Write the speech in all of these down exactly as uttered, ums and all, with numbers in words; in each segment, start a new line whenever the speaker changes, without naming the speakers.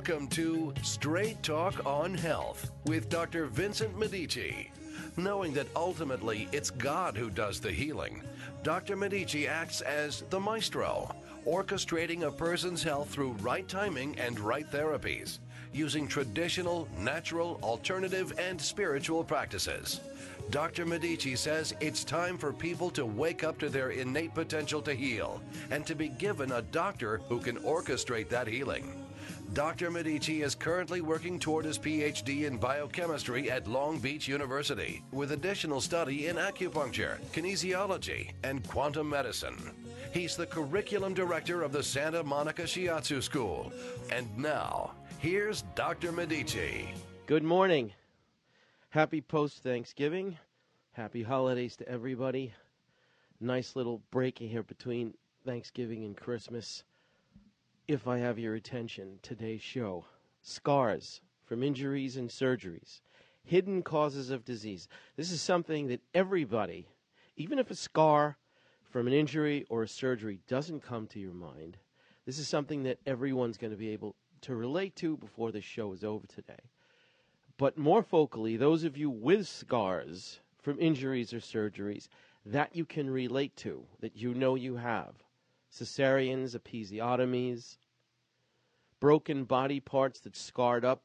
Welcome to Straight Talk on Health with Doctor Vincent Medici. Knowing that ultimately it's God who does the healing, Doctor Medici acts as the maestro, orchestrating a person's health through right timing and right therapies, using traditional, natural, alternative, and spiritual practices. Doctor Medici says it's time for people to wake up to their innate potential to heal and to be given a doctor who can orchestrate that healing. Doctor Medici is currently working toward his P H D in biochemistry at Long Beach University, with additional study in acupuncture, kinesiology, and quantum medicine. He's the curriculum director of the Santa Monica Shiatsu School. And now, here's Doctor Medici.
Good morning. Happy post-Thanksgiving. Happy holidays to everybody. Nice little break here between Thanksgiving and Christmas. If I have your attention, today's show, scars from injuries and surgeries, hidden causes of disease. This is something that everybody, even if a scar from an injury or a surgery doesn't come to your mind, this is something that everyone's going to be able to relate to before the show is over today. But more focally, those of you with scars from injuries or surgeries that you can relate to, that you know you have. Cesareans, episiotomies, broken body parts that scarred up,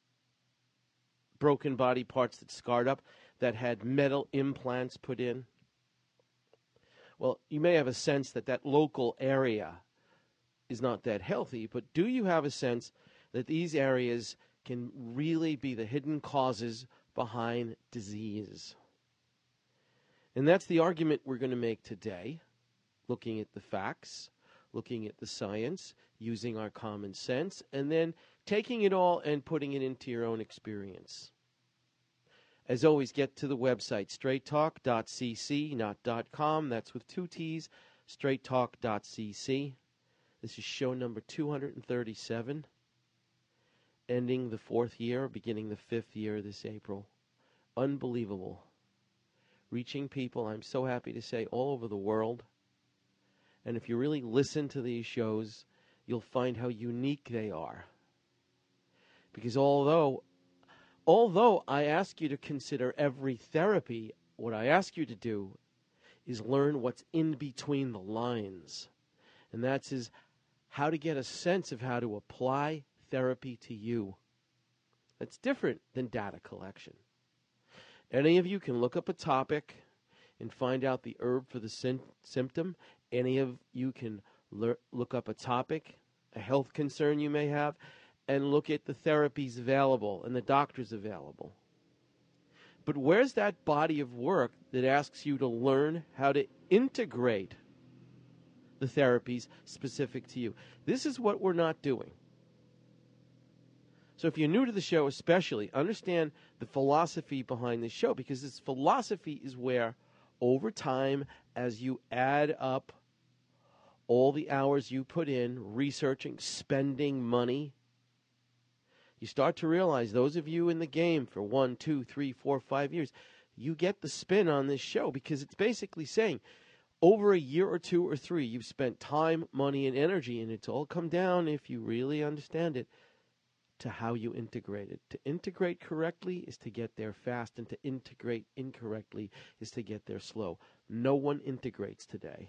broken body parts that scarred up, that had metal implants put in. Well, you may have a sense that that local area is not that healthy, but do you have a sense that these areas can really be the hidden causes behind disease? And that's the argument we're going to make today, looking at the facts, looking at the science, using our common sense, and then taking it all and putting it into your own experience. As always, get to the website, straight talk dot c c, not .com. That's with two T's, straight talk dot c c. This is show number two hundred thirty-seven, ending the fourth year, beginning the fifth year this April. Unbelievable. Reaching people, I'm so happy to say, all over the world. And if you really listen to these shows, you'll find how unique they are. Because although, although I ask you to consider every therapy, what I ask you to do is learn what's in between the lines. And that's is how to get a sense of how to apply therapy to you. That's different than data collection. Any of you can look up a topic and find out the herb for the sy- symptom. Any of you can le- look up a topic, a health concern you may have, and look at the therapies available and the doctors available. But where's that body of work that asks you to learn how to integrate the therapies specific to you? This is what we're not doing. So if you're new to the show especially, understand the philosophy behind this show, because this philosophy is where, over time, as you add up all the hours you put in researching, spending money, you start to realize, those of you in the game for one, two, three, four, five years, you get the spin on this show, because it's basically saying, over a year or two or three, you've spent time, money, and energy, and it's all come down, if you really understand it, to how you integrate it. To integrate correctly is to get there fast, and to integrate incorrectly is to get there slow. No one integrates today.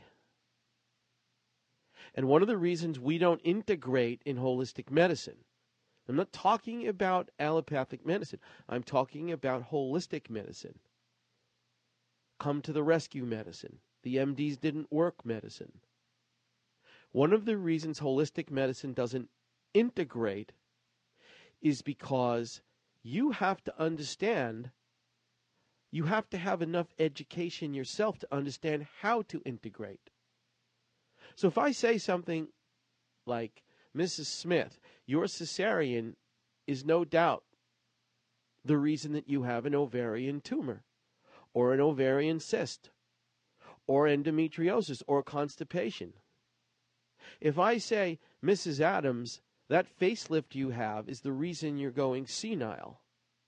And one of the reasons we don't integrate in holistic medicine, I'm not talking about allopathic medicine, I'm talking about holistic medicine. Come to the rescue medicine. The M Ds didn't work medicine. One of the reasons holistic medicine doesn't integrate is because you have to understand, you have to have enough education yourself to understand how to integrate. So if I say something like, Missus Smith, your cesarean is no doubt the reason that you have an ovarian tumor, or an ovarian cyst, or endometriosis, or constipation. If I say, Missus Adams, that facelift you have is the reason you're going senile,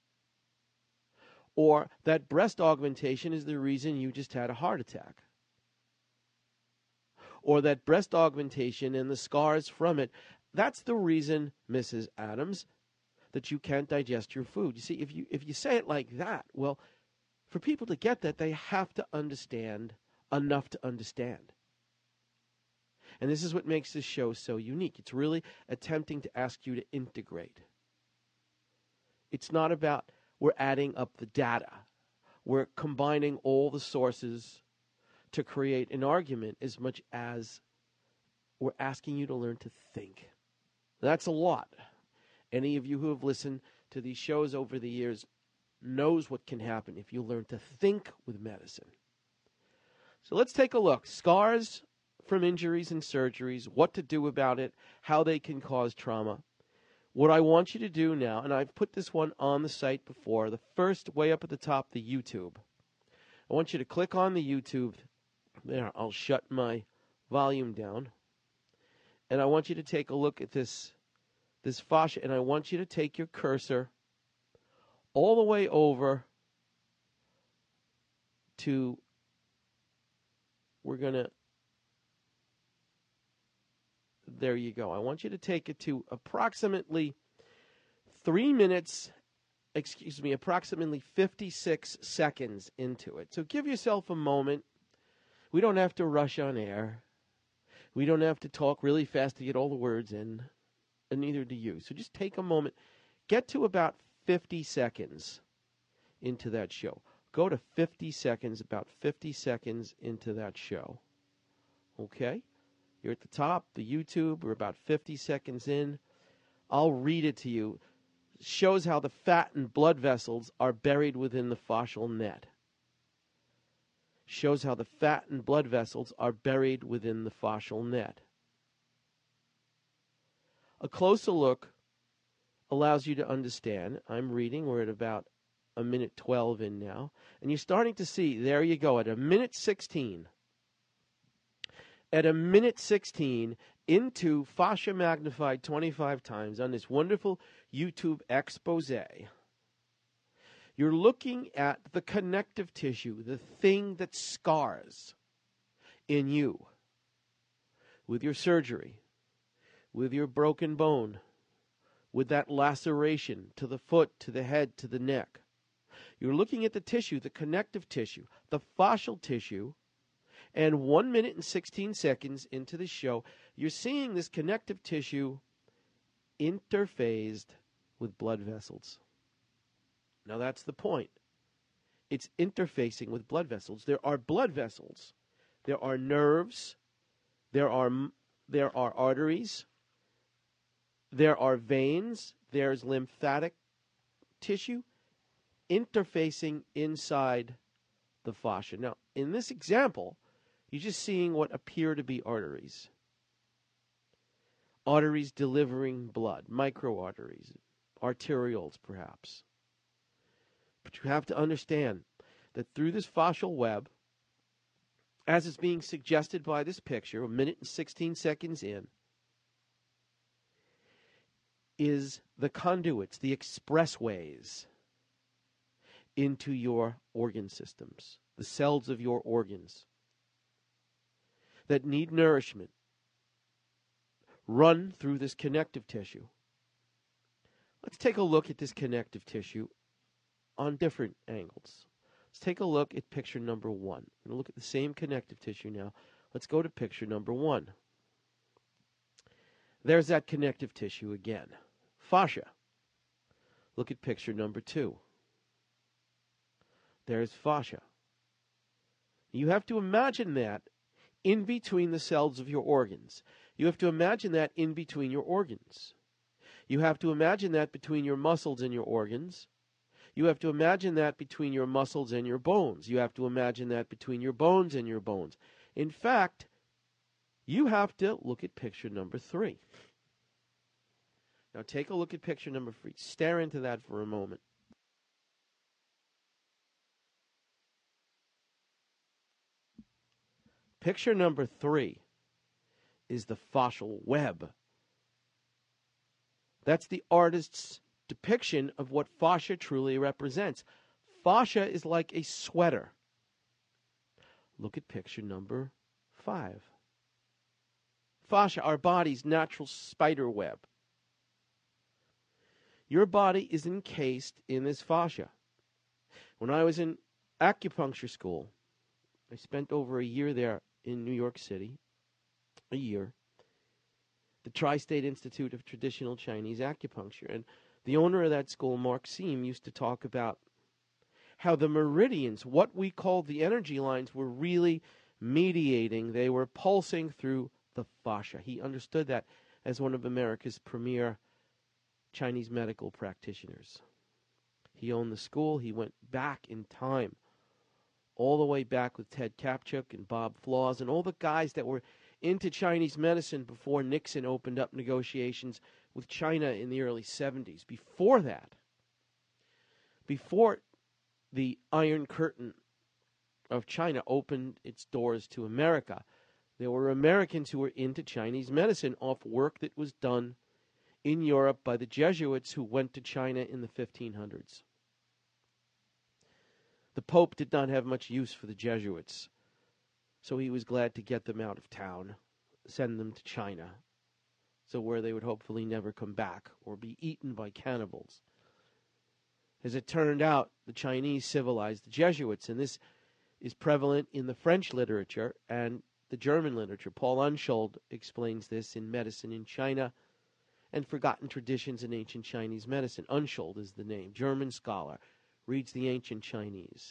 or that breast augmentation is the reason you just had a heart attack, or that breast augmentation and the scars from it, that's the reason, Missus Adams, that you can't digest your food. You see, if you if you say it like that, well, for people to get that, they have to understand enough to understand. And this is what makes this show so unique. It's really attempting to ask you to integrate. It's not about we're adding up the data. We're combining all the sources to create an argument as much as we're asking you to learn to think. That's a lot. Any of you who have listened to these shows over the years knows what can happen if you learn to think with medicine. So let's take a look. Scars from injuries and surgeries, what to do about it, how they can cause trauma. What I want you to do now, and I've put this one on the site before, the first way up at the top, the YouTube. I want you to click on the YouTube. There, I'll shut my volume down. And I want you to take a look at this, this fascia, and I want you to take your cursor all the way over to, we're going to, there you go. I want you to take it to approximately three minutes, excuse me, approximately fifty-six seconds into it. So give yourself a moment. We don't have to rush on air. We don't have to talk really fast to get all the words in, and neither do you. So just take a moment. Get to about fifty seconds into that show. Go to fifty seconds, about fifty seconds into that show. Okay? You're at the top, the YouTube. We're about fifty seconds in. I'll read it to you. It shows how the fat and blood vessels are buried within the fascial net. Shows how the fat and blood vessels are buried within the fascial net. A closer look allows you to understand. I'm reading. We're at about a minute twelve in now. And you're starting to see, there you go, at a minute sixteen. At a minute sixteen, into fascia magnified twenty-five times on this wonderful YouTube expose, you're looking at the connective tissue, the thing that scars in you with your surgery, with your broken bone, with that laceration to the foot, to the head, to the neck. You're looking at the tissue, the connective tissue, the fascial tissue. And one minute and sixteen seconds into the show, you're seeing this connective tissue interphased with blood vessels. Now that's the point. It's interfacing with blood vessels. There are blood vessels. There are nerves. There are, there are arteries. There are veins. There's lymphatic tissue interfacing inside the fascia. Now, in this example, you're just seeing what appear to be arteries. Arteries delivering blood, microarteries, arterioles perhaps. But you have to understand that through this fascial web, as is being suggested by this picture, a minute and sixteen seconds in, is the conduits, the expressways into your organ systems, the cells of your organs that need nourishment run through this connective tissue. Let's take a look at this connective tissue on different angles. Let's take a look at picture number one. We're going to look at the same connective tissue now. Let's go to picture number one. There's that connective tissue again. Fascia. Look at picture number two. There's fascia. You have to imagine that in between the cells of your organs. You have to imagine that in between your organs. You have to imagine that between your muscles and your organs. You have to imagine that between your muscles and your bones. You have to imagine that between your bones and your bones. In fact, you have to look at picture number three. Now take a look at picture number three. Stare into that for a moment. Picture number three is the fascial web. That's the artist's depiction of what fascia truly represents. Fascia is like a sweater. Look at picture number five. Fascia, our body's natural spider web. Your body is encased in this fascia. When I was in acupuncture school, I spent over a year there in New York City, a year, the Tri-State Institute of Traditional Chinese Acupuncture. And the owner of that school, Mark Seam, used to talk about how the meridians, what we call the energy lines, were really mediating. They were pulsing through the fascia. He understood that as one of America's premier Chinese medical practitioners. He owned the school. He went back in time, all the way back with Ted Kapchuk and Bob Flaws and all the guys that were into Chinese medicine before Nixon opened up negotiations with China in the early seventies. Before that, before the Iron Curtain of China opened its doors to America, there were Americans who were into Chinese medicine off work that was done in Europe by the Jesuits who went to China in the fifteen hundreds. The Pope did not have much use for the Jesuits, so he was glad to get them out of town, send them to China, so where they would hopefully never come back or be eaten by cannibals. As it turned out, the Chinese civilized the Jesuits, and this is prevalent in the French literature and the German literature. Paul Unshold explains this in Medicine in China and Forgotten Traditions in Ancient Chinese Medicine. Unshold is the name, German scholar, reads the ancient Chinese.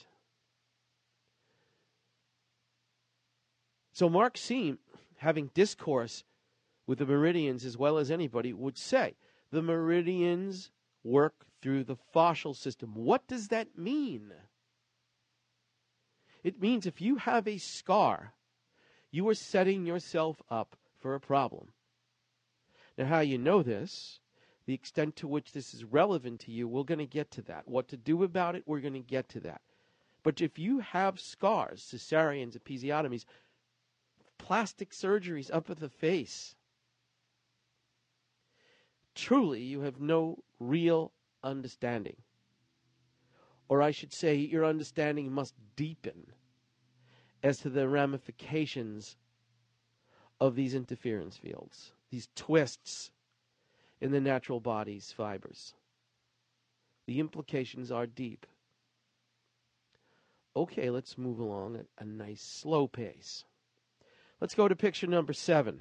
So Mark Seam, having discourse with the meridians as well as anybody, would say the meridians work through the fascial system. What does that mean? It means if you have a scar, you are setting yourself up for a problem. Now, how you know this, the extent to which this is relevant to you, we're going to get to that. What to do about it, we're going to get to that. But if you have scars, cesareans, episiotomies, plastic surgeries up at the face, truly you have no real understanding. Or I should say, your understanding must deepen as to the ramifications of these interference fields, these twists in the natural body's fibers. The implications are deep. Okay, let's move along at a nice slow pace. Let's go to picture number seven.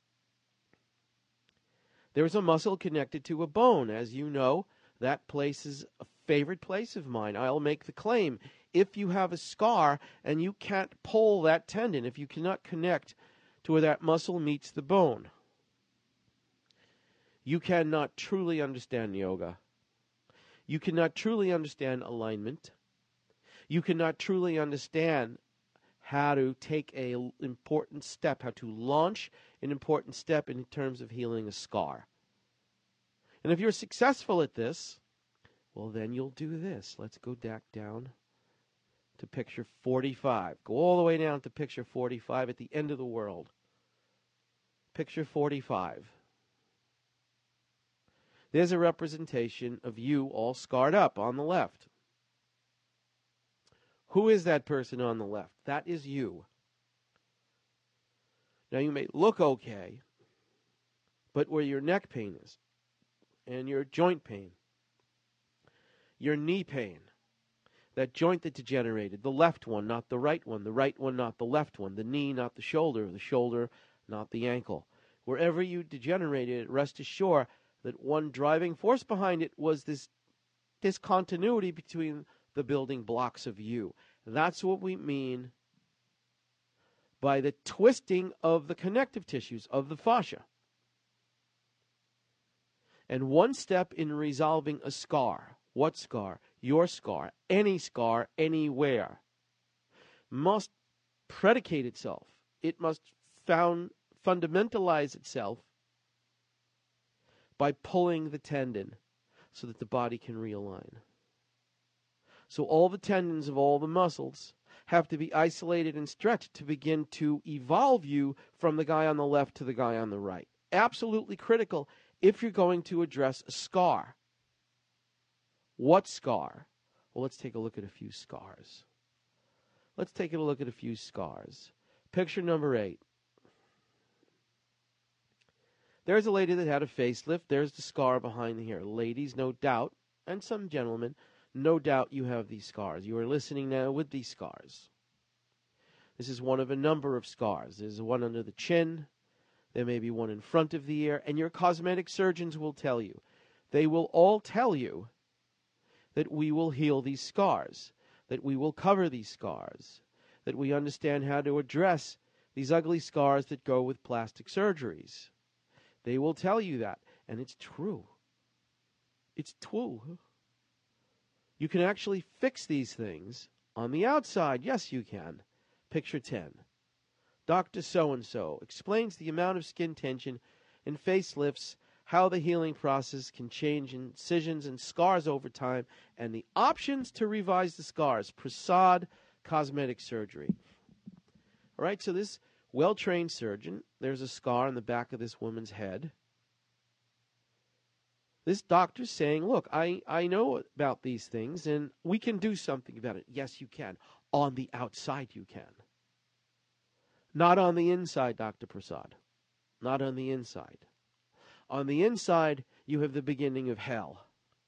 There's a muscle connected to a bone. As you know, that place is a favorite place of mine. I'll make the claim. If you have a scar and you can't pull that tendon, if you cannot connect to where that muscle meets the bone, you cannot truly understand yoga. You cannot truly understand alignment. You cannot truly understand how to take an important step, how to launch an important step in terms of healing a scar. And if you're successful at this, well, then you'll do this. Let's go back down to picture forty-five. Go all the way down to picture forty-five at the end of the world. Picture forty-five. There's a representation of you all scarred up on the left. Who is that person on the left? That is you. Now, you may look okay, but where your neck pain is, and your joint pain, your knee pain, that joint that degenerated, the left one, not the right one, the right one, not the left one, the knee, not the shoulder, the shoulder, not the ankle. Wherever you degenerated, rest assured that one driving force behind it was this discontinuity between the building blocks of you. That's what we mean by the twisting of the connective tissues of the fascia. And one step in resolving a scar, what scar? Your scar, any scar, anywhere, must predicate itself. It must found, fundamentalize itself by pulling the tendon so that the body can realign. So all the tendons of all the muscles have to be isolated and stretched to begin to evolve you from the guy on the left to the guy on the right. Absolutely critical if you're going to address a scar. What scar? Well, let's take a look at a few scars. Let's take a look at a few scars. Picture number eight. There's a lady that had a facelift. There's the scar behind the ear. Ladies, no doubt, and some gentlemen, no doubt you have these scars. You are listening now with these scars. This is one of a number of scars. There's one under the chin. There may be one in front of the ear. And your cosmetic surgeons will tell you. They will all tell you that we will heal these scars, that we will cover these scars, that we understand how to address these ugly scars that go with plastic surgeries. They will tell you that, and it's true. It's true. You can actually fix these things on the outside. Yes, you can. Picture ten. Doctor So-and-so explains the amount of skin tension in facelifts, how the healing process can change incisions and scars over time, and the options to revise the scars. Prasad Cosmetic Surgery. All right, so this well-trained surgeon, there's a scar on the back of this woman's head. This doctor's saying, look, I, I know about these things, and we can do something about it. Yes, you can. On the outside, you can. Not on the inside, Doctor Prasad. Not on the inside. On the inside, you have the beginning of hell.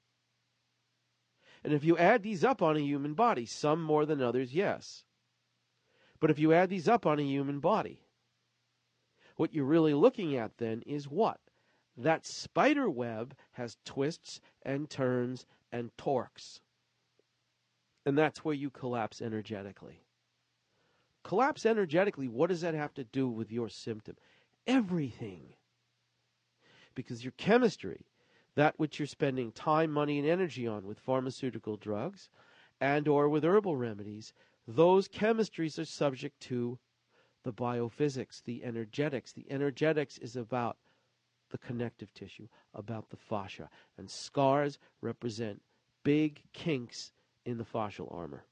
And if you add these up on a human body, some more than others, yes. But if you add these up on a human body, what you're really looking at then is what? That spider web has twists and turns and torques. And that's where you collapse energetically. Collapse energetically, what does that have to do with your symptom? Everything. Because your chemistry, that which you're spending time, money, and energy on with pharmaceutical drugs and or with herbal remedies, those chemistries are subject to the biophysics, the energetics. The energetics is about the connective tissue, about the fascia. And scars represent big kinks in the fascial armor.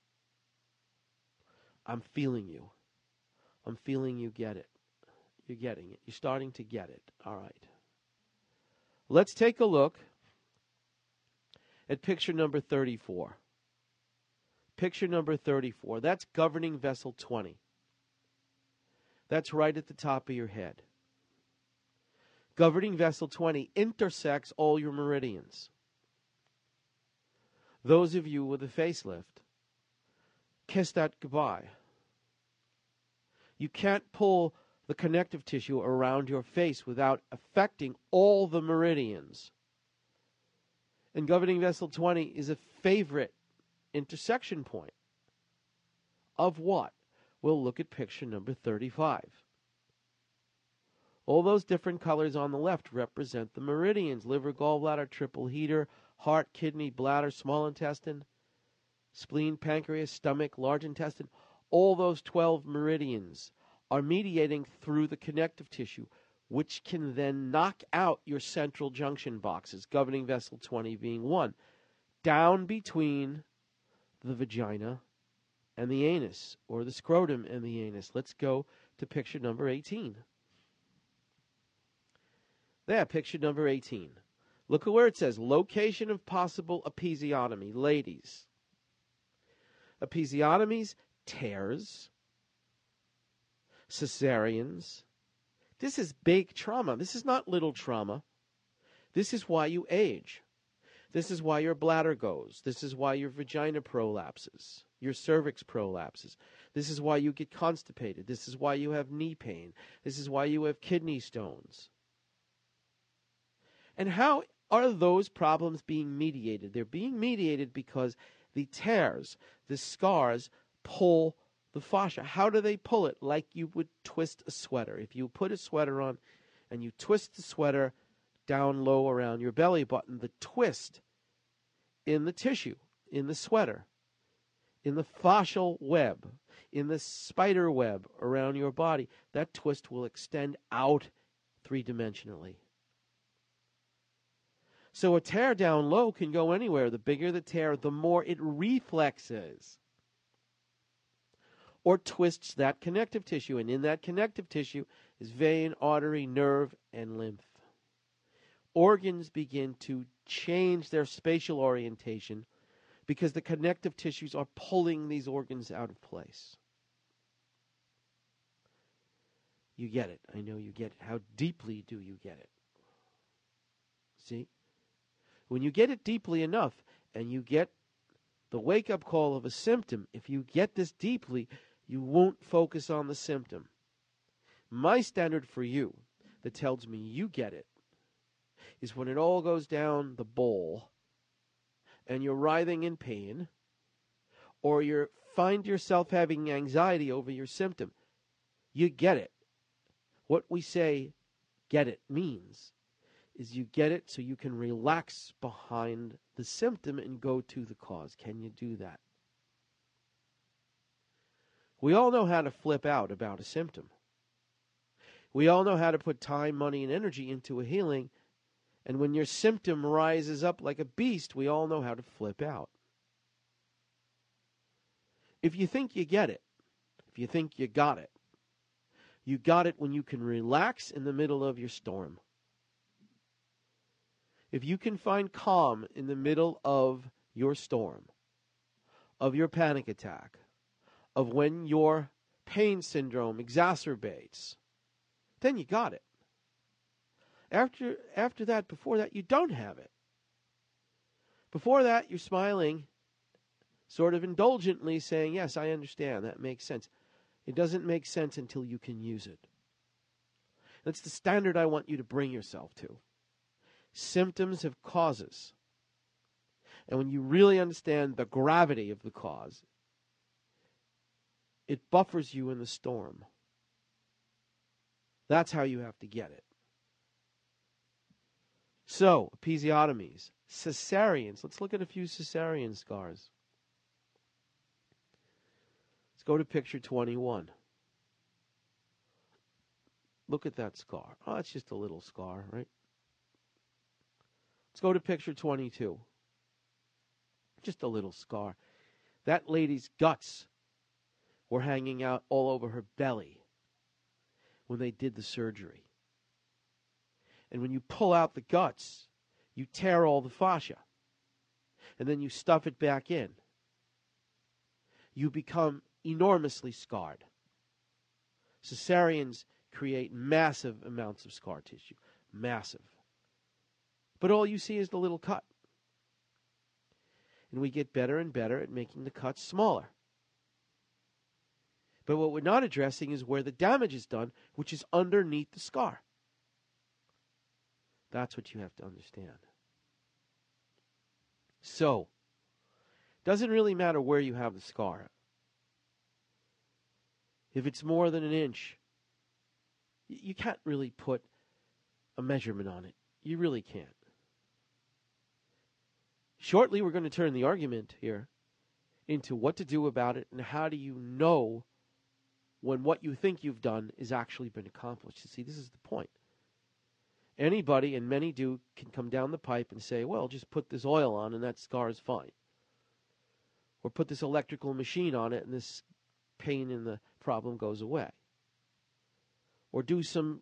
I'm feeling you. I'm feeling you get it. You're getting it. You're starting to get it. All right. Let's take a look at picture number thirty-four. Picture number thirty-four. That's governing vessel twenty. That's right at the top of your head. Governing vessel twenty intersects all your meridians. Those of you with a facelift, kiss that goodbye. You can't pull the connective tissue around your face without affecting all the meridians. And governing vessel twenty is a favorite intersection point. Of what? We'll look at picture number thirty-five. All those different colors on the left represent the meridians: liver, gallbladder, triple heater, heart, kidney, bladder, small intestine, spleen, pancreas, stomach, large intestine. All those twelve meridians are mediating through the connective tissue, which can then knock out your central junction boxes, governing vessel twenty being one, down between the vagina and the anus, or the scrotum and the anus. Let's go to picture number eighteen. There, picture number eighteen. Look at where it says, location of possible episiotomy. Ladies, episiotomies, tears, cesareans. This is big trauma. This is not little trauma. This is why you age. This is why your bladder goes. This is why your vagina prolapses, your cervix prolapses. This is why you get constipated. This is why you have knee pain. This is why you have kidney stones. And how are those problems being mediated? They're being mediated because the tears, the scars, pull the fascia. How do they pull it? Like you would twist a sweater. If you put a sweater on and you twist the sweater down low around your belly button, the twist in the tissue, in the sweater, in the fascial web, in the spider web around your body, that twist will extend out three-dimensionally. So a tear down low can go anywhere. The bigger the tear, the more it reflexes or twists that connective tissue. And in that connective tissue is vein, artery, nerve, and lymph. Organs begin to change their spatial orientation because the connective tissues are pulling these organs out of place. You get it. I know you get it. How deeply do you get it? See? When you get it deeply enough and you get the wake-up call of a symptom, if you get this deeply, you won't focus on the symptom. My standard for you that tells me you get it is when it all goes down the bowl and you're writhing in pain, or you find yourself having anxiety over your symptom. You get it. What we say get it means is you get it so you can relax behind the symptom and go to the cause. Can you do that? We all know how to flip out about a symptom. We all know how to put time, money, and energy into a healing. And when your symptom rises up like a beast, we all know how to flip out. If you think you get it, if you think you got it, you got it when you can relax in the middle of your storm. If you can find calm in the middle of your storm, of your panic attack, of when your pain syndrome exacerbates, then you got it. After after that, before that, you don't have it. Before that, you're smiling, sort of indulgently saying, yes, I understand, that makes sense. It doesn't make sense until you can use it. That's the standard I want you to bring yourself to. Symptoms have causes. And when you really understand the gravity of the cause, it buffers you in the storm. That's how you have to get it. So, episiotomies, cesareans. Let's look at a few cesarean scars. Let's go to picture twenty-one. Look at that scar. Oh, it's just a little scar, right? Let's go to picture twenty-two. Just a little scar. That lady's guts were hanging out all over her belly when they did the surgery. And when you pull out the guts, you tear all the fascia. And then you stuff it back in. You become enormously scarred. Cesareans create massive amounts of scar tissue. Massive. But all you see is the little cut. And we get better and better at making the cuts smaller. But what we're not addressing is where the damage is done, which is underneath the scar. That's what you have to understand. So, it doesn't really matter where you have the scar. If it's more than an inch, you can't really put a measurement on it. You really can't. Shortly, we're going to turn the argument here into what to do about it and how do you know when what you think you've done is actually been accomplished. You see, this is the point. Anybody, and many do, can come down the pipe and say, well, just put this oil on and that scar is fine. Or put this electrical machine on it and this pain in the problem goes away. Or do some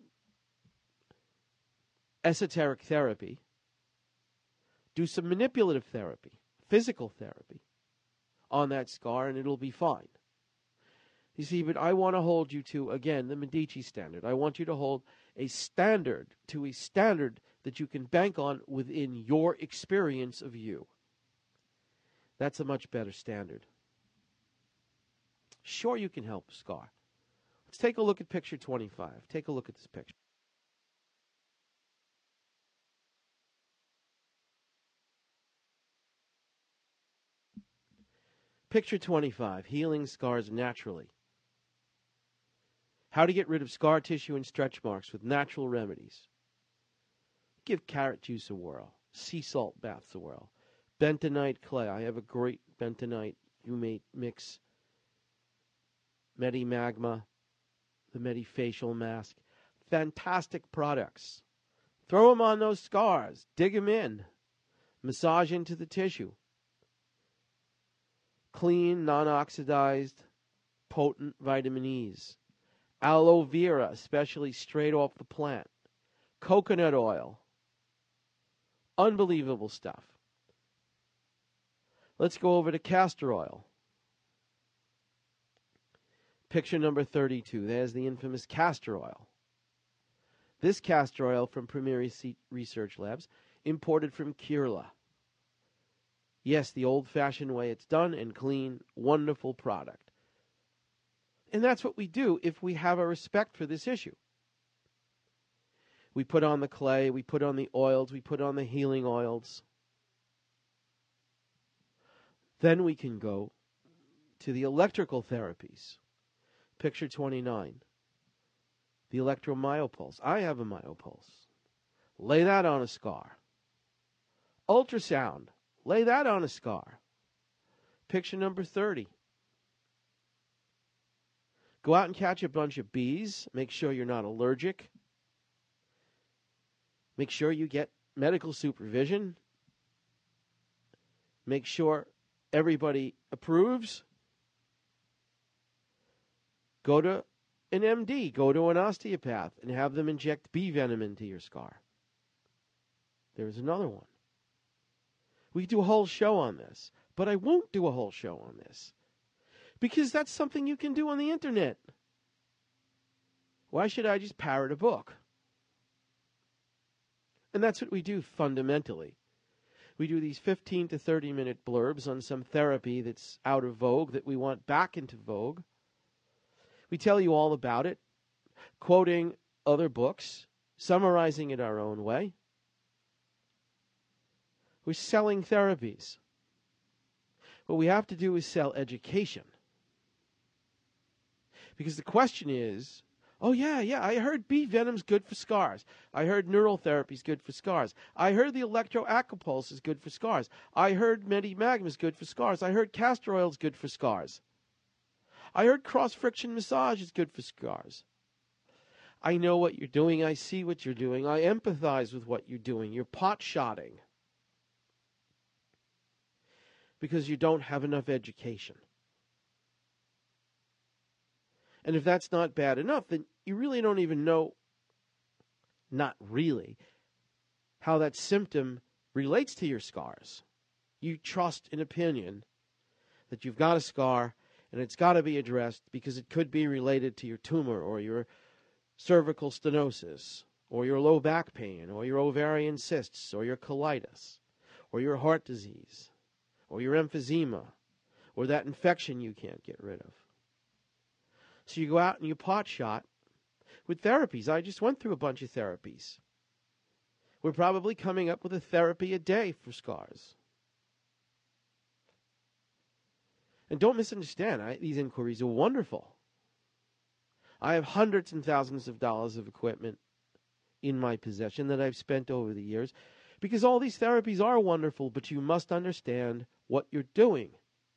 esoteric therapy. Do some manipulative therapy, physical therapy on that scar and it'll be fine. You see, but I want to hold you to, again, the Medici standard. I want you to hold a standard to a standard that you can bank on within your experience of you. That's a much better standard. Sure, you can help a scar. Let's take a look at picture twenty-five. Take a look at this picture. Picture twenty-five, healing scars naturally. How to get rid of scar tissue and stretch marks with natural remedies. Give carrot juice a whirl. Sea salt baths a whirl. Bentonite clay. I have a great bentonite humate mix. Medi-Magma. The Medi-Facial Mask. Fantastic products. Throw them on those scars. Dig them in. Massage into the tissue. Clean, non-oxidized, potent vitamin E's. Aloe vera, especially straight off the plant. Coconut oil. Unbelievable stuff. Let's go over to castor oil. Picture number thirty-two. There's the infamous castor oil. This castor oil from Premier Research Labs imported from Kirla. Yes, the old-fashioned way it's done and clean, wonderful product. And that's what we do if we have a respect for this issue. We put on the clay, we put on the oils, we put on the healing oils. Then we can go to the electrical therapies. Picture twenty-nine. The electromyopulse. I have a myopulse. Lay that on a scar. Ultrasound. Lay that on a scar. Picture number thirty. Go out and catch a bunch of bees. Make sure you're not allergic. Make sure you get medical supervision. Make sure everybody approves. Go to an M D, go to an osteopath, and have them inject bee venom into your scar. There's another one. We could do a whole show on this, but I won't do a whole show on this because that's something you can do on the internet. Why should I just parrot a book? And that's what we do fundamentally. We do these fifteen to thirty minute blurbs on some therapy that's out of vogue, that we want back into vogue. We tell you all about it, quoting other books, summarizing it our own way. We're selling therapies. What we have to do is sell education. Because the question is, oh yeah, yeah, I heard bee venom's good for scars. I heard neural therapy is good for scars. I heard the electroacupulse is good for scars. I heard Medimagma is good for scars. I heard castor oil is good for scars. I heard cross-friction massage is good for scars. I know what you're doing. I see what you're doing. I empathize with what you're doing. You're pot-shotting because you don't have enough education. And if that's not bad enough, then you really don't even know, not really, how that symptom relates to your scars. You trust an opinion that you've got a scar and it's got to be addressed because it could be related to your tumor or your cervical stenosis or your low back pain or your ovarian cysts or your colitis or your heart disease or your emphysema or that infection you can't get rid of. So you go out and you pot shot with therapies. I just went through a bunch of therapies. We're probably coming up with a therapy a day for scars. And don't misunderstand, I, these inquiries are wonderful. I have hundreds and thousands of dollars of equipment in my possession that I've spent over the years because all these therapies are wonderful, but you must understand what you're doing.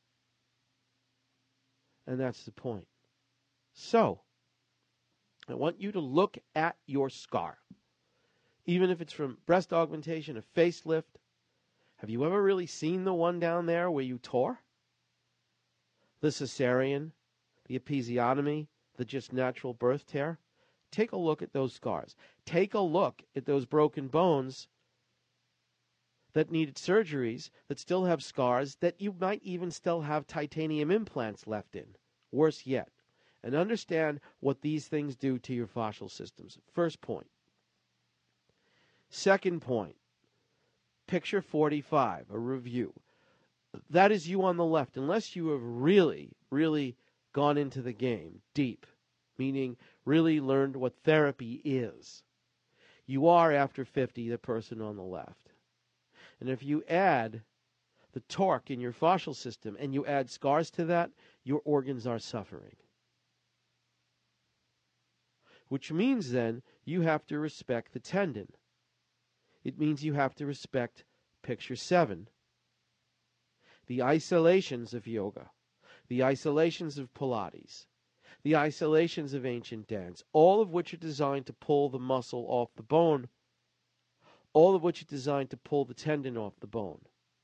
And that's the point. So, I want you to look at your scar. Even if it's from breast augmentation, a facelift. Have you ever really seen the one down there where you tore? The cesarean, the episiotomy, the just natural birth tear? Take a look at those scars. Take a look at those broken bones that needed surgeries, that still have scars, that you might even still have titanium implants left in. Worse yet. And understand what these things do to your fascial systems. First point. Second point. Picture forty-five, a review. That is you on the left. Unless you have really, really gone into the game deep, meaning really learned what therapy is, you are, after fifty, the person on the left. And if you add the torque in your fascial system and you add scars to that, your organs are suffering. Which means then you have to respect the tendon. It means you have to respect picture seven. The isolations of yoga, the isolations of Pilates, the isolations of ancient dance, all of which are designed to pull the muscle off the bone, all of which are designed to pull the tendon off the bone.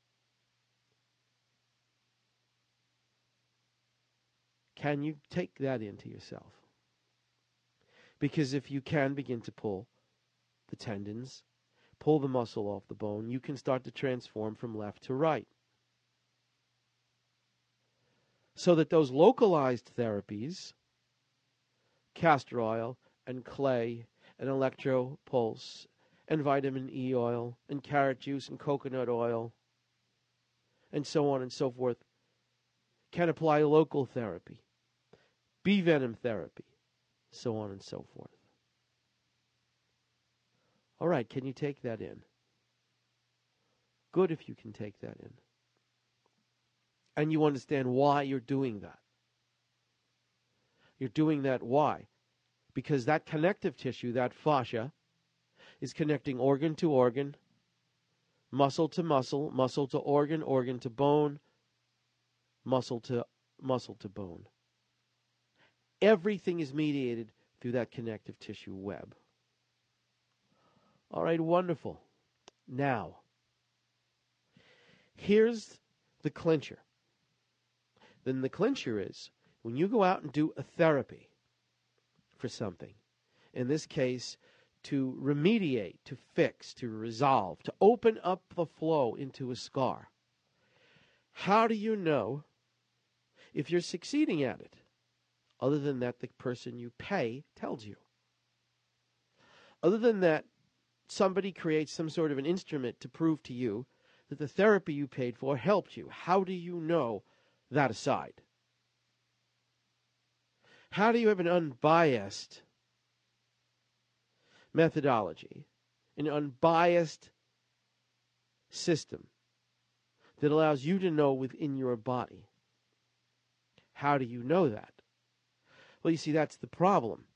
Can you take that into yourself? Because if you can begin to pull the tendons, pull the muscle off the bone, you can start to transform from left to right. So that those localized therapies, castor oil and clay and electropulse and vitamin E oil and carrot juice and coconut oil and so on and so forth can apply local therapy, bee venom therapy, so on and so forth. All right, can you take that in? Good if you can take that in. And you understand why you're doing that. You're doing that why? Because that connective tissue, that fascia, is connecting organ to organ, muscle to muscle, muscle to organ, organ to bone, muscle to muscle to bone. Everything is mediated through that connective tissue web. All right, wonderful. Now, here's the clincher. Then the clincher is when you go out and do a therapy for something, in this case, to remediate, to fix, to resolve, to open up the flow into a scar. How do you know if you're succeeding at it, other than that the person you pay tells you? Other than that, somebody creates some sort of an instrument to prove to you that the therapy you paid for helped you. How do you know that aside? How do you have an unbiased methodology, an unbiased system that allows you to know within your body? How do you know that? Well, you see, that's the problem.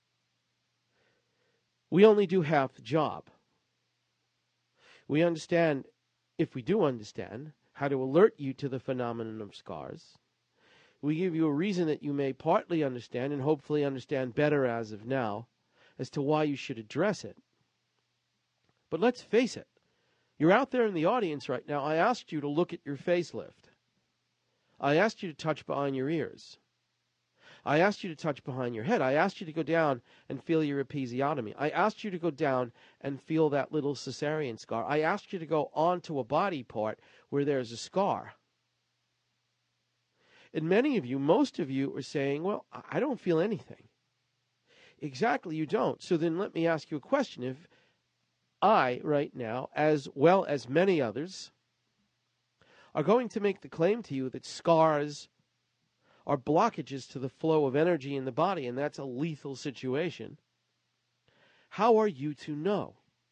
We only do half the job. We understand, if we do understand, how to alert you to the phenomenon of scars. We give you a reason that you may partly understand and hopefully understand better as of now as to why you should address it. But let's face it. You're out there in the audience right now. I asked you to look at your facelift. I asked you to touch behind your ears. I asked you to touch behind your head. I asked you to go down and feel your episiotomy. I asked you to go down and feel that little cesarean scar. I asked you to go onto a body part where there's a scar. And many of you, most of you, are saying, well, I don't feel anything. Exactly, you don't. So then let me ask you a question. If I, right now, as well as many others, are going to make the claim to you that scars are blockages to the flow of energy in the body, and that's a lethal situation, how are you to know?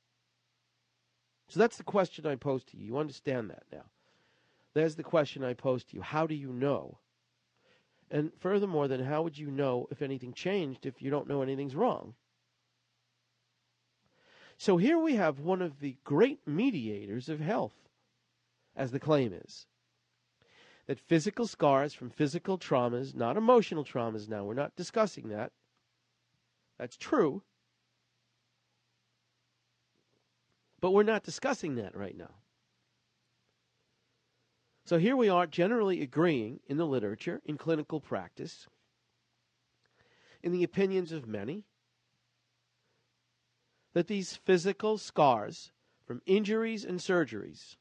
So that's the question I pose to you. You understand that now. There's the question I pose to you. How do you know? And furthermore, then how would you know if anything changed if you don't know anything's wrong? So here we have one of the great mediators of health, as the claim is. That physical scars from physical traumas, not emotional traumas now, we're not discussing that. That's true. But we're not discussing that right now. So here we are generally agreeing in the literature, in clinical practice, in the opinions of many, that these physical scars from injuries and surgeries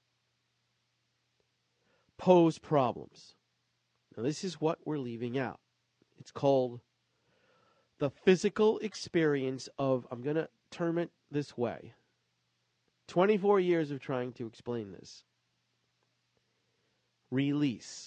pose problems. Now, this is what we're leaving out. It's called the physical experience of, I'm going to term it this way, twenty-four years of trying to explain this. Release.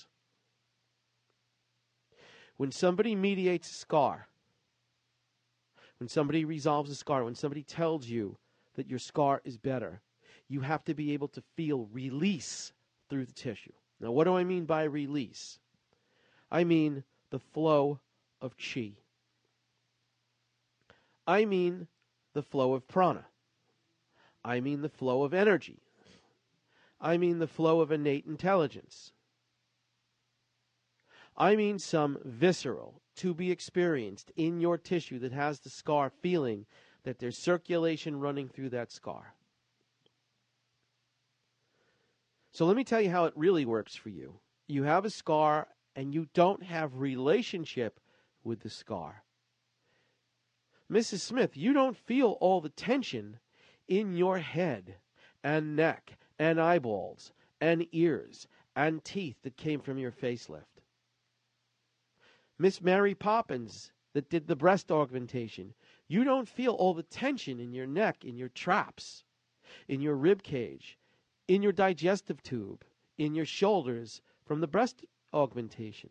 When somebody mediates a scar, when somebody resolves a scar, when somebody tells you that your scar is better, you have to be able to feel release through the tissue. Now, what do I mean by release? I mean the flow of chi. I mean the flow of prana. I mean the flow of energy. I mean the flow of innate intelligence. I mean some visceral, to be experienced in your tissue that has the scar feeling that there's circulation running through that scar. So let me tell you how it really works for you. You have a scar and you don't have relationship with the scar. Missus Smith, you don't feel all the tension in your head and neck and eyeballs and ears and teeth that came from your facelift. Miss Mary Poppins, that did the breast augmentation, you don't feel all the tension in your neck, in your traps, in your rib cage, in your digestive tube, in your shoulders from the breast augmentation.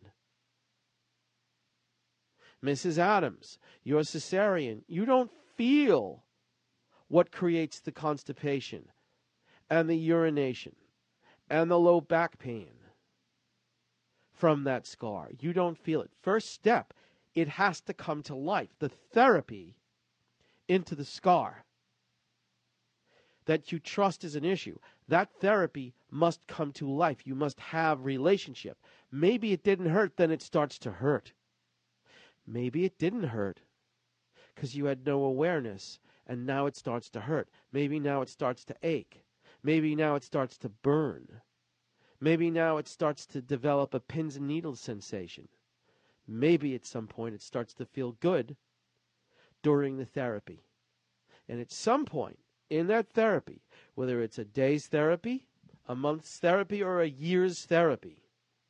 Missus Adams, your cesarean, you don't feel what creates the constipation and the urination and the low back pain from that scar. You don't feel it. First step, it has to come to life. The therapy into the scar that you trust is an issue, that therapy must come to life. You must have relationship. Maybe it didn't hurt, then it starts to hurt. Maybe it didn't hurt because you had no awareness, and now it starts to hurt. Maybe now it starts to ache. Maybe now it starts to burn. Maybe now it starts to develop a pins and needles sensation. Maybe at some point it starts to feel good during the therapy. And at some point in that therapy, whether it's a day's therapy, a month's therapy, or a year's therapy,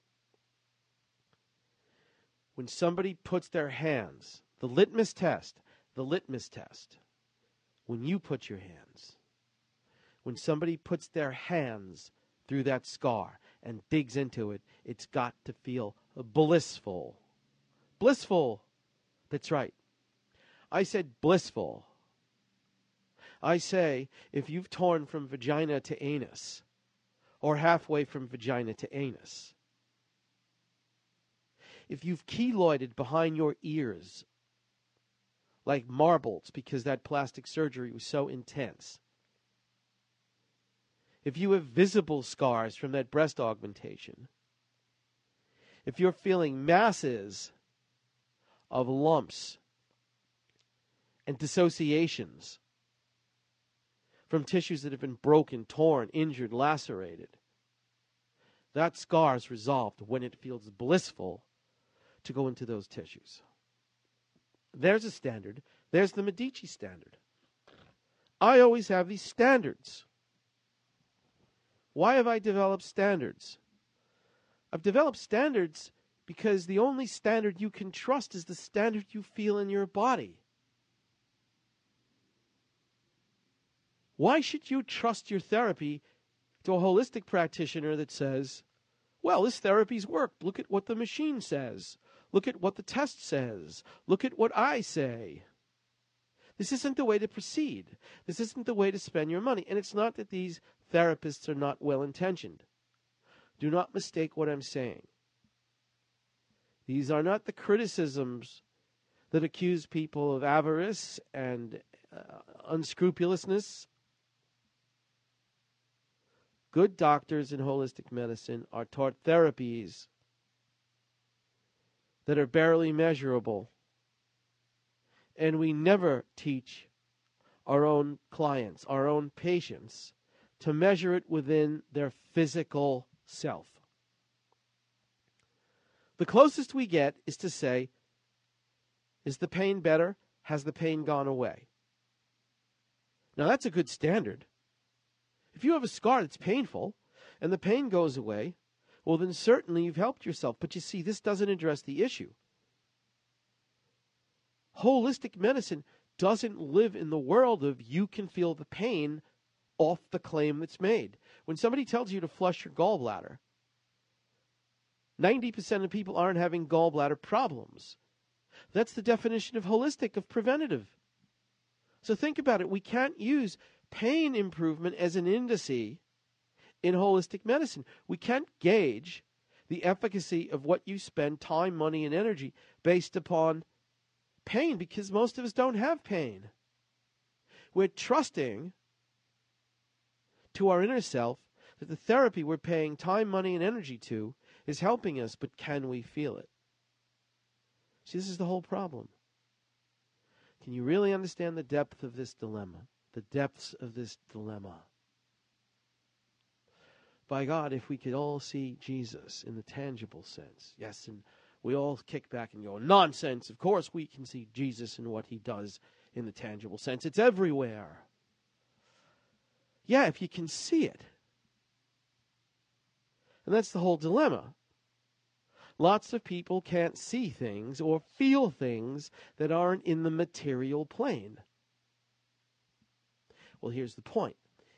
when somebody puts their hands, the litmus test, the litmus test, when you put your hands, when somebody puts their hands through that scar and digs into it, it's got to feel blissful. Blissful. That's right. I said blissful. I say, if you've torn from vagina to anus, or halfway from vagina to anus, if you've keloided behind your ears like marbles because that plastic surgery was so intense, if you have visible scars from that breast augmentation, if you're feeling masses of lumps and dissociations from tissues that have been broken, torn, injured, lacerated, that scar is resolved when it feels blissful to go into those tissues. There's a standard. There's the Medici standard. I always have these standards. Why have I developed standards? I've developed standards because the only standard you can trust is the standard you feel in your body. Why should you trust your therapy to a holistic practitioner that says, well, this therapy's worked. Look at what the machine says. Look at what the test says. Look at what I say. This isn't the way to proceed. This isn't the way to spend your money. And it's not that these therapists are not well-intentioned. Do not mistake what I'm saying. These are not the criticisms that accuse people of avarice and uh, unscrupulousness. Good doctors in holistic medicine are taught therapies that are barely measurable. And we never teach our own clients, our own patients, to measure it within their physical self. The closest we get is to say, is the pain better? Has the pain gone away? Now that's a good standard. If you have a scar that's painful and the pain goes away, well then certainly you've helped yourself. But you see, this doesn't address the issue. Holistic medicine doesn't live in the world of you can feel the pain off the claim that's made. When somebody tells you to flush your gallbladder, ninety percent of people aren't having gallbladder problems. That's the definition of holistic, of preventative. So think about it. We can't use pain improvement as an indice in holistic medicine. We can't gauge the efficacy of what you spend time, money, and energy based upon pain, because most of us don't have pain. We're trusting to our inner self that the therapy we're paying time, money, and energy to is helping us, but can we feel it? See, this is the whole problem. Can you really understand the depth of this dilemma? The depths of this dilemma. By God, if we could all see Jesus in the tangible sense, yes, and we all kick back and go, nonsense, of course we can see Jesus in what he does in the tangible sense. It's everywhere. Yeah, if you can see it. And that's the whole dilemma. Lots of people can't see things or feel things that aren't in the material plane. Well, here's the point.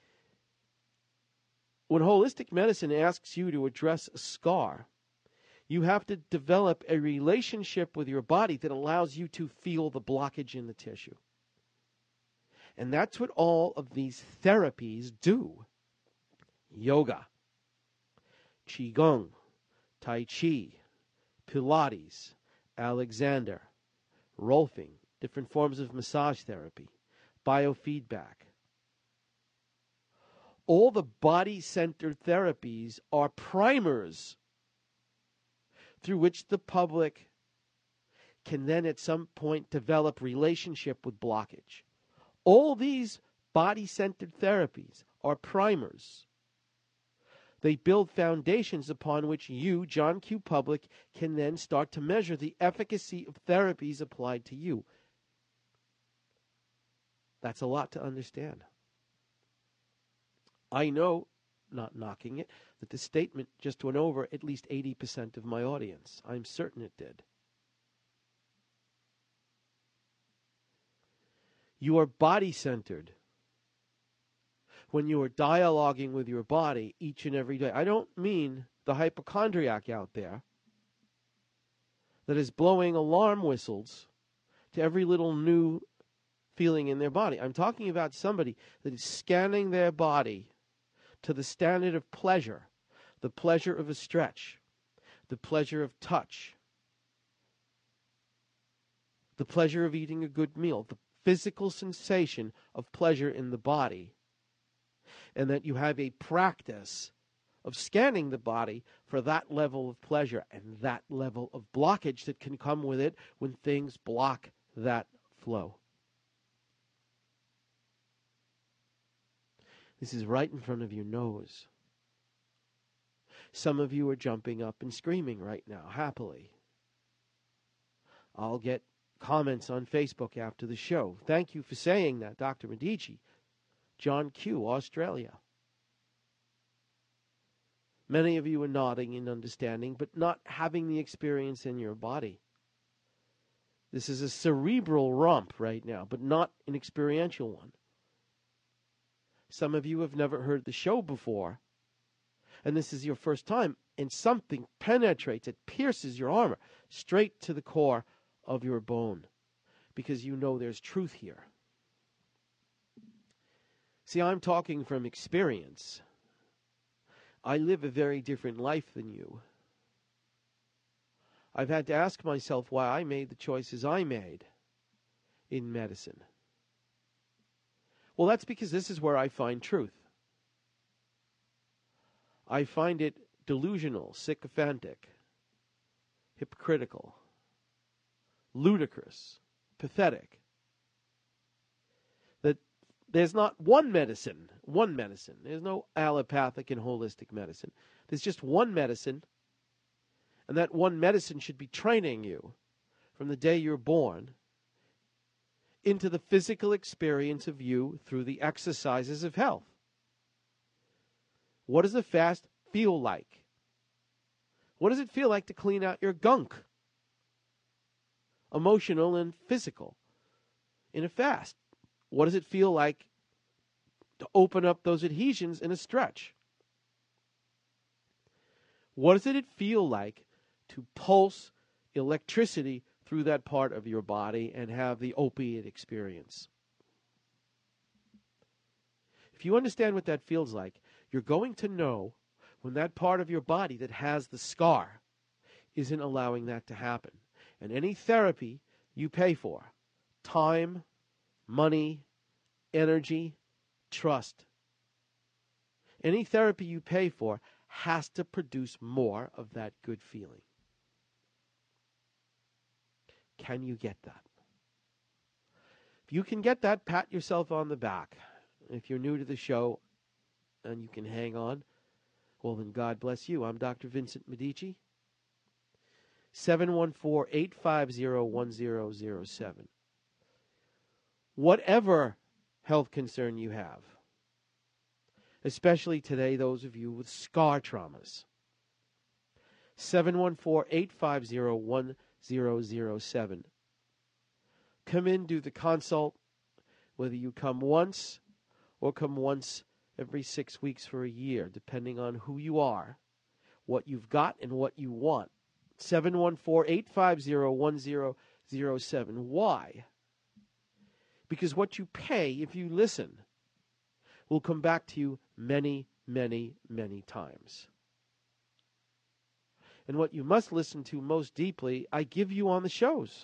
When holistic medicine asks you to address a scar, you have to develop a relationship with your body that allows you to feel the blockage in the tissue. And that's what all of these therapies do. Yoga, Qigong, Tai Chi, Pilates, Alexander, Rolfing, different forms of massage therapy, biofeedback. All the body-centered therapies are primers through which the public can then at some point develop relationship with blockage. All these body-centered therapies are primers. They build foundations upon which you, John Q. Public, can then start to measure the efficacy of therapies applied to you. That's a lot to understand. I know, not knocking it, that this statement just went over at least eighty percent of my audience. I'm certain it did. You are body-centered when you are dialoguing with your body each and every day. I don't mean the hypochondriac out there that is blowing alarm whistles to every little new feeling in their body. I'm talking about somebody that is scanning their body to the standard of pleasure, the pleasure of a stretch, the pleasure of touch, the pleasure of eating a good meal, the physical sensation of pleasure in the body, and that you have a practice of scanning the body for that level of pleasure and that level of blockage that can come with it when things block that flow. This is right in front of your nose. Some of you are jumping up and screaming right now, happily. I'll get comments on Facebook after the show. Thank you for saying that, Doctor Medici. John Q, Australia. Many of you are nodding in understanding, but not having the experience in your body. This is a cerebral romp right now, but not an experiential one. Some of you have never heard the show before, and this is your first time, and something penetrates, it pierces your armor straight to the core of your bone, because you know there's truth here. See, I'm talking from experience. I live a very different life than you. I've had to ask myself why I made the choices I made in medicine. Well, that's because this is where I find truth. I find it delusional, sycophantic, hypocritical, ludicrous, pathetic, that there's not one medicine, one medicine. There's no allopathic and holistic medicine. There's just one medicine, and that one medicine should be training you from the day you're born into the physical experience of you through the exercises of health. What does a fast feel like? What does it feel like to clean out your gunk? Emotional and physical. In a fast. What does it feel like to open up those adhesions in a stretch? What does it feel like to pulse electricity through that part of your body and have the opiate experience? If you understand what that feels like, you're going to know when that part of your body that has the scar isn't allowing that to happen. And any therapy you pay for, time, money, energy, trust, any therapy you pay for has to produce more of that good feeling. Can you get that? If you can get that, pat yourself on the back. If you're new to the show and you can hang on, well then God bless you. I'm Doctor Vincent Medici. seven one four, eight five zero, one zero zero seven. Whatever health concern you have, especially today those of you with scar traumas, seven one four, eight five zero, one zero zero seven. Come in, do the consult, whether you come once or come once every six weeks for a year, depending on who you are, what you've got, and what you want. seven one four, eight five zero, one zero zero seven. Why? Because what you pay, if you listen, will come back to you many, many, many times. And what you must listen to most deeply, I give you on the shows.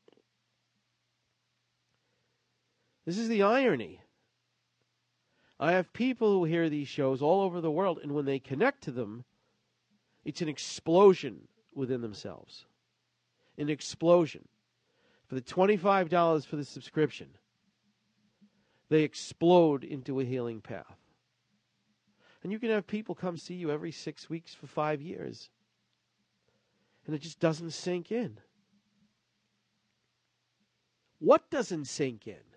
This is the irony. I have people who hear these shows all over the world, and when they connect to them, it's an explosion within themselves. An explosion. For the twenty-five dollars for the subscription, they explode into a healing path. And you can have people come see you every six weeks for five years. And it just doesn't sink in. What doesn't sink in?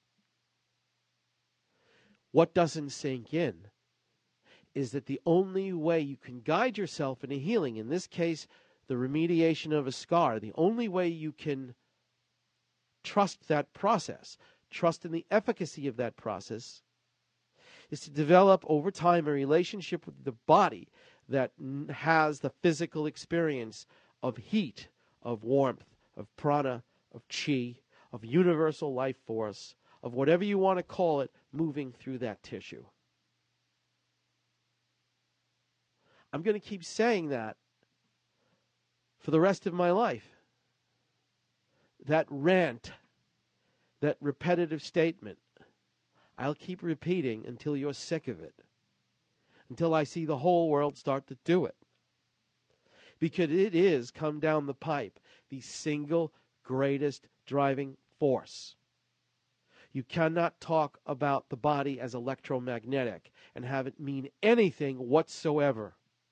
What doesn't sink in is that the only way you can guide yourself in a healing, in this case, the remediation of a scar, the only way you can trust that process, trust in the efficacy of that process, is to develop over time a relationship with the body that has the physical experience of heat, of warmth, of prana, of chi, of universal life force, of whatever you want to call it, moving through that tissue. I'm going to keep saying that for the rest of my life. That rant, that repetitive statement, I'll keep repeating until you're sick of it, until I see the whole world start to do it. Because it is, come down the pipe, the single greatest driving force. You cannot talk about the body as electromagnetic and have it mean anything whatsoever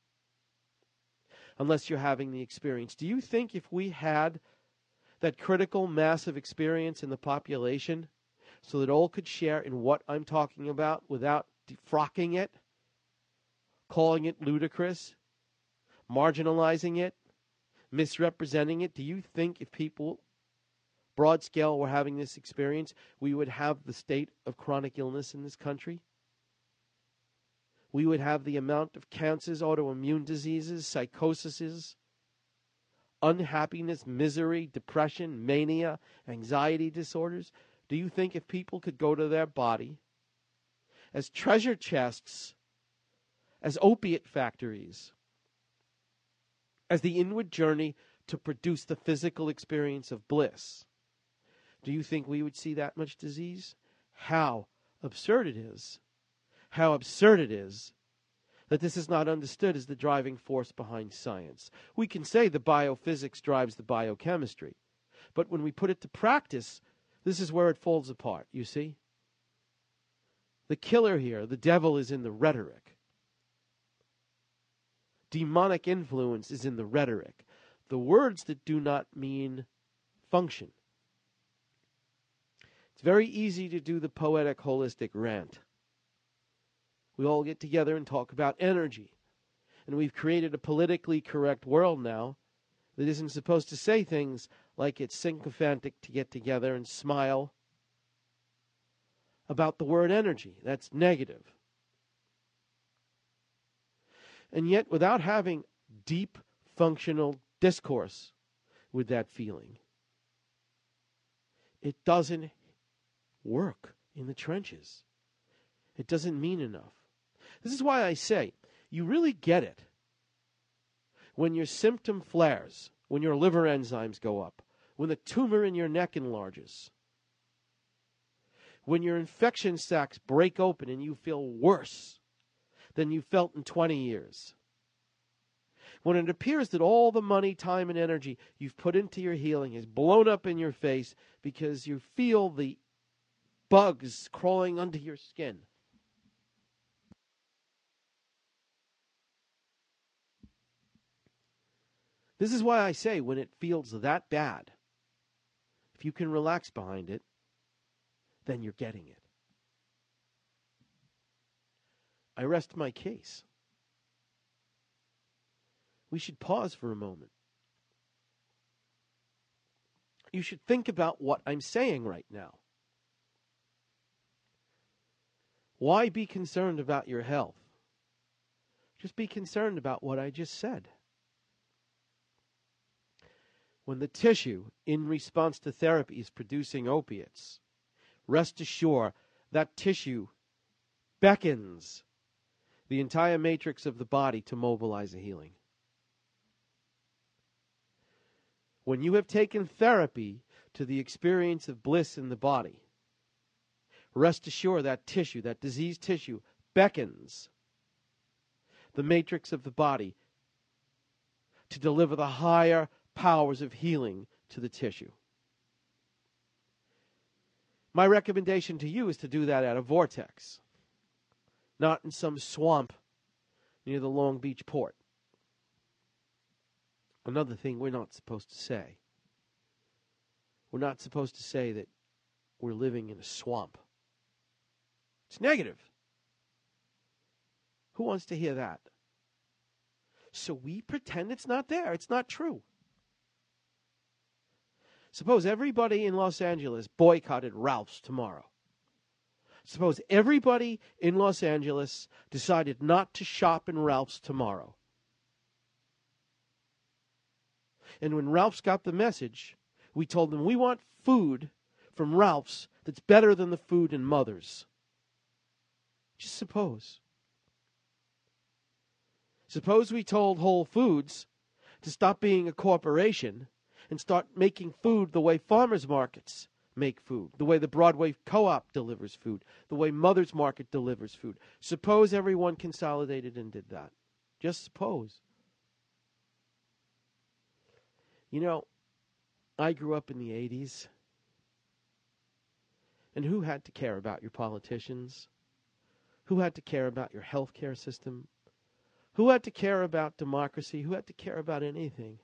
unless you're having the experience. Do you think if we had that critical mass of experience in the population so that all could share in what I'm talking about without defrocking it, calling it ludicrous, marginalizing it, misrepresenting it, do you think if people broad scale were having this experience, we would have the state of chronic illness in this country? We would have the amount of cancers, autoimmune diseases, psychoses, unhappiness, misery, depression, mania, anxiety disorders. Do you think if people could go to their body as treasure chests, as opiate factories, as the inward journey to produce the physical experience of bliss, do you think we would see that much disease? How absurd it is. How absurd it is that this is not understood as the driving force behind science. We can say the biophysics drives the biochemistry, but when we put it to practice, this is where it falls apart, you see? The killer here, the devil, is in the rhetoric. Demonic influence is in the rhetoric. The words that do not mean function. It's very easy to do the poetic, holistic rant. We all get together and talk about energy. And we've created a politically correct world now that isn't supposed to say things like it's sycophantic to get together and smile about the word energy. That's negative. And yet, without having deep, functional discourse with that feeling, it doesn't work in the trenches. It doesn't mean enough. This is why I say, you really get it when your symptom flares, when your liver enzymes go up, when the tumor in your neck enlarges, when your infection sacs break open and you feel worse than you felt in twenty years. When it appears that all the money, time, and energy you've put into your healing is blown up in your face because you feel the bugs crawling under your skin. This is why I say when it feels that bad, if you can relax behind it, then you're getting it. I rest my case. we should pause for a moment. You should think about what I'm saying right now. Why be concerned about your health? Just be concerned about what I just said. When the tissue, in response to therapy, is producing opiates, rest assured that tissue beckons the entire matrix of the body to mobilize a healing. When you have taken therapy to the experience of bliss in the body, rest assured that tissue, that diseased tissue, beckons the matrix of the body to deliver the higher powers of healing to the tissue. My recommendation to you is to do that at a vortex, not in some swamp near the Long Beach port. Another thing we're not supposed to say. We're not supposed to say that we're living in a swamp. It's negative. Who wants to hear that? So we pretend it's not there. It's not true. Suppose everybody in Los Angeles boycotted Ralph's tomorrow. Suppose everybody in Los Angeles decided not to shop in Ralph's tomorrow. And when Ralph's got the message, we told them we want food from Ralph's that's better than the food in Mother's. Just suppose. Suppose we told Whole Foods to stop being a corporation and start making food the way farmers markets make food, the way the Broadway Co-op delivers food, the way Mother's Market delivers food. Suppose everyone consolidated and did that. Just suppose. You know, I grew up in the eighties. And who had to care about your politicians? Who had to care about your health care system? Who had to care about democracy? Who had to care about anything?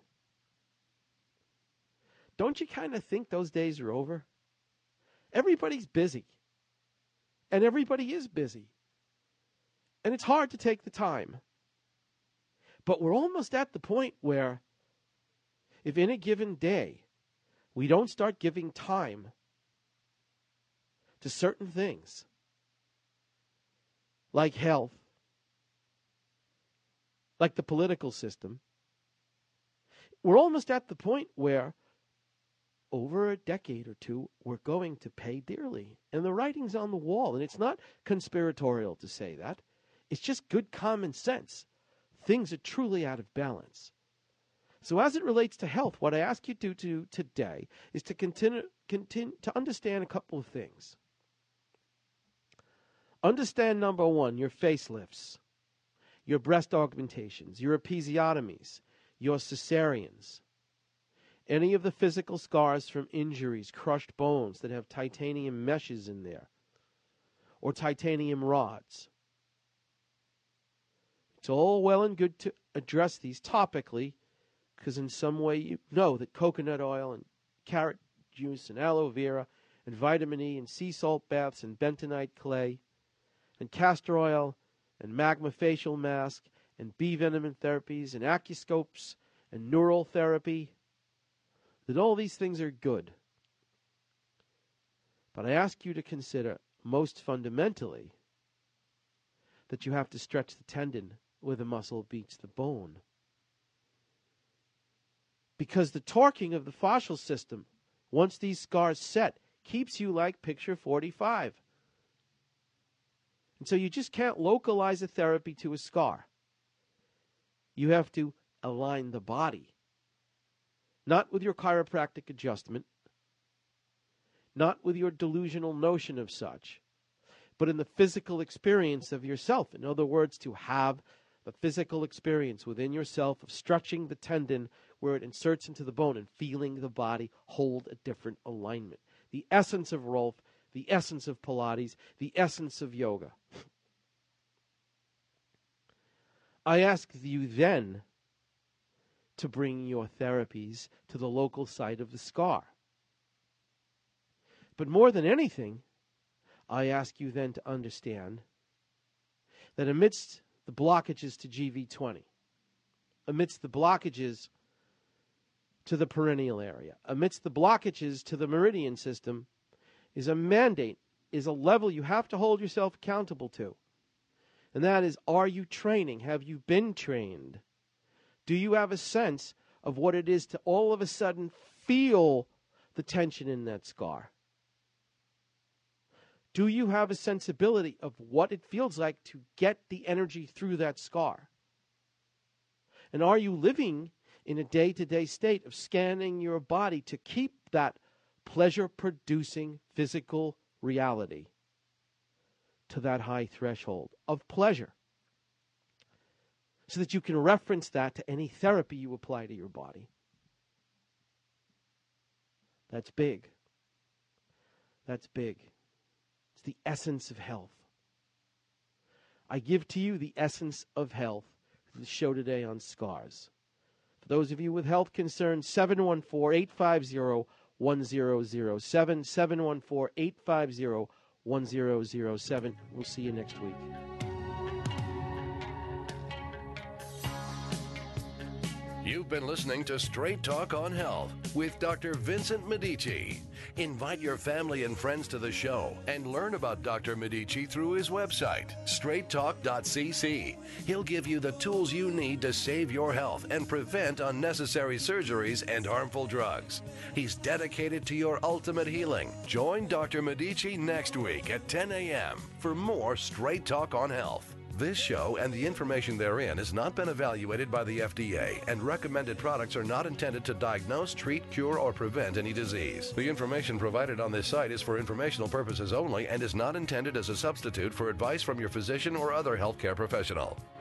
Don't you kind of think those days are over? Everybody's busy. And everybody is busy. And it's hard to take the time. But we're almost at the point where if in a given day we don't start giving time to certain things, like health, like the political system, we're almost at the point where over a decade or two, we're going to pay dearly. And the writing's on the wall. And it's not conspiratorial to say that. It's just good common sense. Things are truly out of balance. So as it relates to health, what I ask you to do today is to continue, continue to understand a couple of things. Understand, number one, your facelifts, your breast augmentations, your episiotomies, your cesareans, any of the physical scars from injuries, crushed bones that have titanium meshes in there, or titanium rods. It's all well and good to address these topically, because in some way you know that coconut oil and carrot juice and aloe vera and vitamin E and sea salt baths and bentonite clay and castor oil and magma facial mask and bee venom therapies and acuscopes and neural therapy, that all these things are good. But I ask you to consider, most fundamentally, that you have to stretch the tendon where the muscle beats the bone. Because the torquing of the fascial system, once these scars set, keeps you like picture forty-five. And so you just can't localize a therapy to a scar. You have to align the body. Not with your chiropractic adjustment, not with your delusional notion of such, but in the physical experience of yourself. In other words, to have the physical experience within yourself of stretching the tendon where it inserts into the bone and feeling the body hold a different alignment. The essence of Rolf, the essence of Pilates, the essence of yoga. I ask you then to bring your therapies to the local site of the scar. But more than anything, I ask you then to understand that amidst the blockages to G V twenty, amidst the blockages to the perineal area, amidst the blockages to the meridian system, is a mandate, is a level you have to hold yourself accountable to. And that is, are you training? Have you been trained? Do you have a sense of what it is to all of a sudden feel the tension in that scar? Do you have a sensibility of what it feels like to get the energy through that scar? And are you living in a day-to-day state of scanning your body to keep that pleasure-producing physical reality to that high threshold of pleasure, so that you can reference that to any therapy you apply to your body? That's big. That's big. It's the essence of health. I give to you the essence of health for the show today on scars. For those of you with health concerns, seven one four, eight five zero, one zero zero seven, seven one four, eight five zero, one zero zero seven. We'll see you next week.
You've been listening to Straight Talk on Health with Doctor Vincent Medici. Invite your family and friends to the show and learn about Doctor Medici through his website, straight talk dot c c. He'll give you the tools you need to save your health and prevent unnecessary surgeries and harmful drugs. He's dedicated to your ultimate healing. Join Doctor Medici next week at ten a.m. for more Straight Talk on Health. This show and the information therein has not been evaluated by the F D A, and recommended products are not intended to diagnose, treat, cure, or prevent any disease. The information provided on this site is for informational purposes only and is not intended as a substitute for advice from your physician or other healthcare professional.